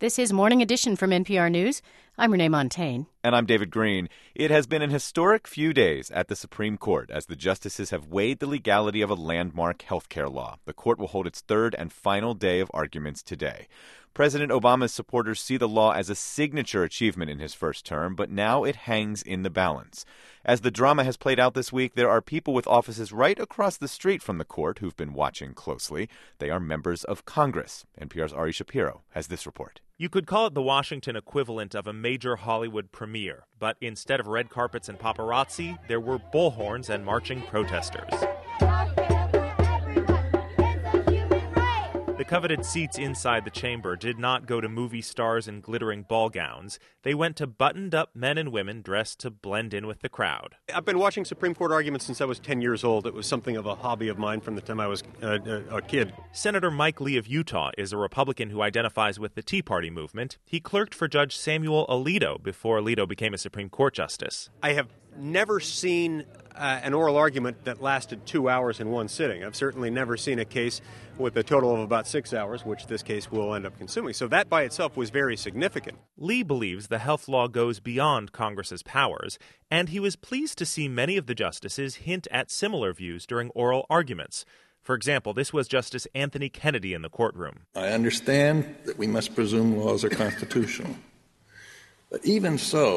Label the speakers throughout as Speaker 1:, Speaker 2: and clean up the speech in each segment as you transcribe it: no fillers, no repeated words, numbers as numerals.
Speaker 1: This is Morning Edition from NPR News. I'm Renee Montaigne.
Speaker 2: And I'm David Green. It has been an historic few days at the Supreme Court as the justices have weighed the legality of a landmark health care law. The court will hold its third and final day of arguments today. President Obama's supporters see the law as a signature achievement in his first term, but now it hangs in the balance. As the drama has played out this week, there are people with offices right across the street from the court who've been watching closely. They are members of Congress. NPR's Ari Shapiro has this report.
Speaker 3: You could call it the Washington equivalent of a major Hollywood premiere, but instead of red carpets and paparazzi, there were bullhorns and marching protesters. The coveted seats inside the chamber did not go to movie stars in glittering ball gowns. They went to buttoned-up men and women dressed to blend in with the crowd.
Speaker 4: I've been watching Supreme Court arguments since I was 10 years old. It was something of a hobby of mine from the time I was a kid.
Speaker 3: Senator Mike Lee of Utah is a Republican who identifies with the Tea Party movement. He clerked for Judge Samuel Alito before Alito became a Supreme Court justice.
Speaker 4: I have never seen an oral argument that lasted 2 hours in one sitting. I've certainly never seen a case with a total of about 6 hours, which this case will end up consuming. So that by itself was very significant.
Speaker 3: Lee believes the health law goes beyond Congress's powers, and he was pleased to see many of the justices hint at similar views during oral arguments. For example, this was Justice Anthony Kennedy in the courtroom.
Speaker 5: I understand that we must presume laws are constitutional. But even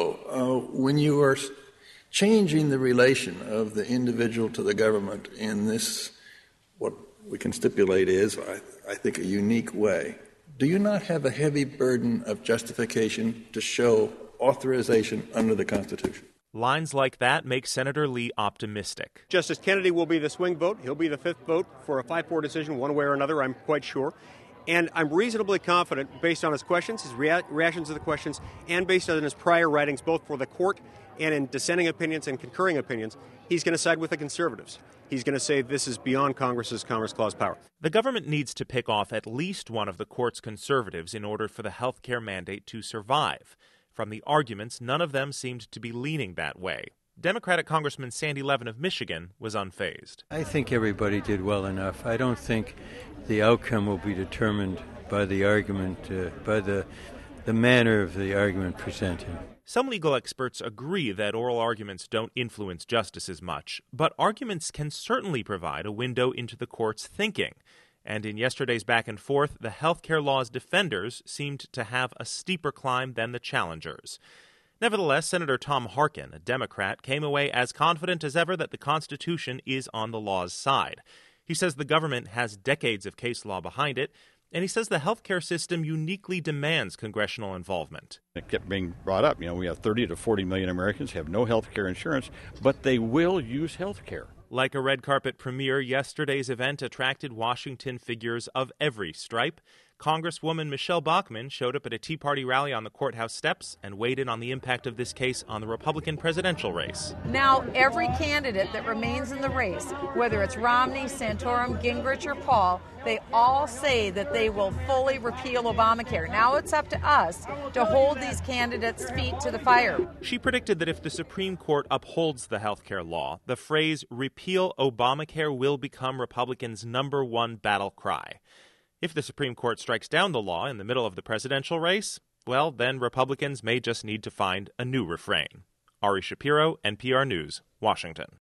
Speaker 5: so, when you are changing the relation of the individual to the government in this, what we can stipulate is, I think, a unique way, do you not have a heavy burden of justification to show authorization under the Constitution?
Speaker 3: Lines like that make Senator Lee optimistic.
Speaker 4: Justice Kennedy will be the swing vote. He'll be the fifth vote for a 5-4 decision one way or another, I'm quite sure. And I'm reasonably confident, based on his questions, his reactions to the questions, and based on his prior writings, both for the court and in dissenting opinions and concurring opinions, he's going to side with the conservatives. He's going to say this is beyond Congress's Commerce Clause power.
Speaker 3: The government needs to pick off at least one of the court's conservatives in order for the health care mandate to survive. From the arguments, none of them seemed to be leaning that way. Democratic Congressman Sandy Levin of Michigan was unfazed.
Speaker 6: I think everybody did well enough. I don't think the outcome will be determined by the argument, by the manner of the argument presented.
Speaker 3: Some legal experts agree that oral arguments don't influence justices much, but arguments can certainly provide a window into the court's thinking. And in yesterday's back and forth, the health care law's defenders seemed to have a steeper climb than the challengers. Nevertheless, Senator Tom Harkin, a Democrat, came away as confident as ever that the Constitution is on the law's side. He says the government has decades of case law behind it, and he says the healthcare system uniquely demands congressional involvement.
Speaker 7: It kept being brought up. We have 30 to 40 million Americans who have no health care insurance, but they will use health care.
Speaker 3: Like a red carpet premiere, yesterday's event attracted Washington figures of every stripe. Congresswoman Michelle Bachmann showed up at a Tea Party rally on the courthouse steps and weighed in on the impact of this case on the Republican presidential race.
Speaker 8: Now, every candidate that remains in the race, whether it's Romney, Santorum, Gingrich, or Paul, they all say that they will fully repeal Obamacare. Now it's up to us to hold these candidates' feet to the fire.
Speaker 3: She predicted that if the Supreme Court upholds the health care law, the phrase repeal Obamacare will become Republicans' #1 battle cry. If the Supreme Court strikes down the law in the middle of the presidential race, well, then Republicans may just need to find a new refrain. Ari Shapiro, NPR News, Washington.